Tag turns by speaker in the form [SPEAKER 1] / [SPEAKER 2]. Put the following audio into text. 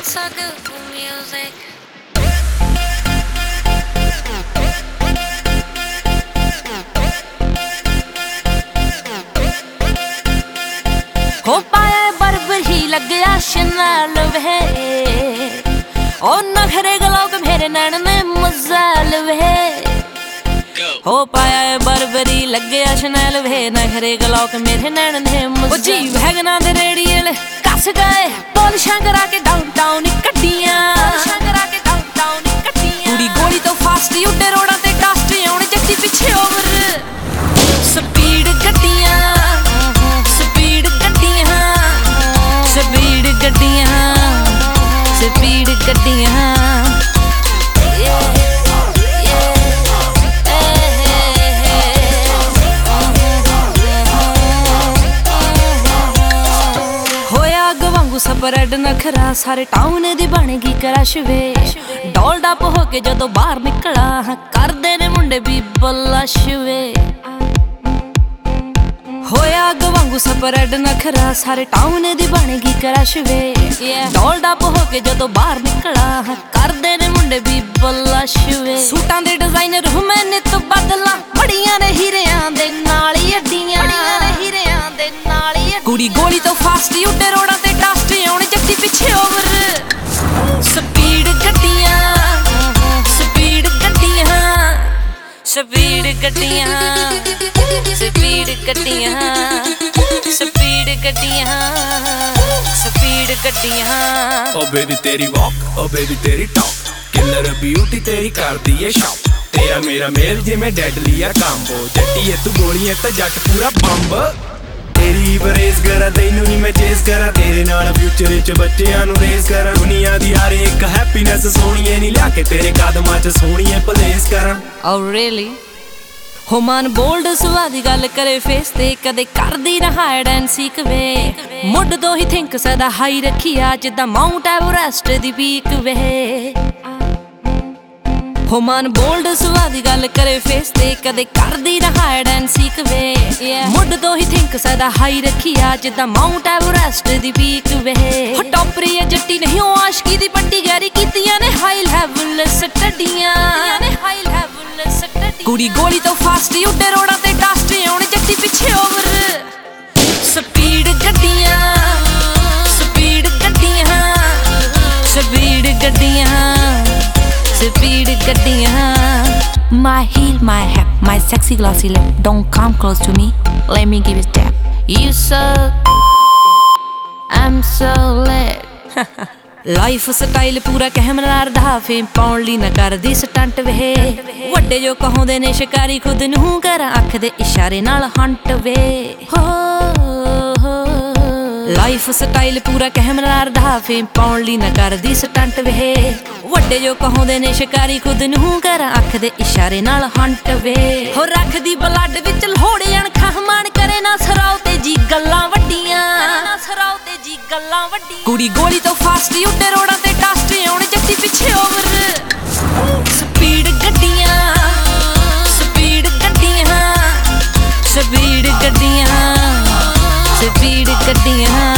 [SPEAKER 1] so good for music. हो पाया बरबर ही लग गया शनाल वे ओ नखरे गलोग मेरे नैन ने मजाल वे हो पाया बरबरी लग गया शनाल वे नखरे गलोग मेरे नैन ने मजाल जी वैगना दे रेडियल कस गए पॉलिशां करा के डाउनटाउन कट्टियां कुड़ी गोली तो फास्ट ही उड़े रोडां ते कास्ट आउण जट्टी पिछे ओवर स्पीड गड्डियां स्पीड गड्डियां स्पीड गड्डियां होया गवांगू स्प्रेड नखरा सारे टाउन दी बन गई क्रश वे डोल डप हो के जदों बाहर निकला करदे ने मुंडे भी बलश वे होया गवांगू स्प्रेड नखरा सारे टाउन दी बन गई क्रश वे डोल डप हो के जदों बाहर निकला करदे ने मुंडे भी बलश वे सूटां दे डिजाइनर हूं मैं नित बदला बड़ियां ने हीरियां दे नाल ही अड्डियां कुड़ी गोली तो फास्ट ही उड़े रोडां ते कास्ट आउण जट्टी पिछे ओवर स्पीड गड्डियां स्पीड गड्डियां स्पीड गड्डियां स्पीड गड्डियां स्पीड गड्डियां स्पीड गड्डियां
[SPEAKER 2] ओ बेबी तेरी वॉक ओ बेबी तेरी टॉक किलर ब्यूटी तेरी कर दी है शॉप तेरा मेरा मेल जिवें डेडली है कांबो जट्टी है तू गोली है ते जट पूरा बंब तेरी बरेस करा तैनू ही मैं चेस करा तेरे नाल फ्यूचर च बच्चियां नू रेस करा दुनिया दी हर एक हैप्पीनेस सोहणीए नी लिया के तेरे कदमां च सोहणीए प्लेस करा
[SPEAKER 1] Oh really हो मन बोल्ड सुआ दी गल करे फेस ते कदे करदी ना हाइड एंड सीक वे मुड तो ही थिंक सदा हाई रखिया जिदा माउंट एवरेस्ट दी पीक वे हो मन बोल्ड सुआ दी गल करे फेस ते कदे करदी ना हाइड एंड सीक वे मुड तो ही थिंक सदा हाई रखिया जिदा माउंट एवरेस्ट दी पीक वे हो टॉपरी है जट्टी नहीं हो आशिकी दी बड्डी गैरी कीतियां ने हाई लेवल स्टडीयां कुड़ी गोली तो फास्ट ही उड़े रोडां ते कास्ट आउण जट्टी पिछे ओवर स्पीड गड्डियां स्पीड गड्डियां स्पीड गड्डियां स्पीड गड्डियां My heel, my hip, my sexy glossy lip. Don't come close to me, let me give you a step. You suck, I'm so lit. Lifestyle पूरा camera दा fame पाउण ली ना करदी stunt वे वड्डे जो कहोंदे ने शिकारी खुद नूं कर अख दे इशारे नाल हंट वे हो लाइफ स्टाइल पूरा कैमरा दा फेम पाउण ली ना करदी स्टंट वे वड्डे जो कहोंदे ने शिकारी खुद नूं कर अख दे इशारे नाल हंट वे हो रखदी ब्लड विच लोहड़े अणखां मान करे ना सराव ते जी गल्लां वड्डियां कुड़ी गोली तो फास्ट ही उड़े रोडां ते कास्ट आउण जट्टी पिछे ओवर स्पीड गड्डियां स्पीड गड्डियां स्पीड गड्डियां स्पीड गड्डियां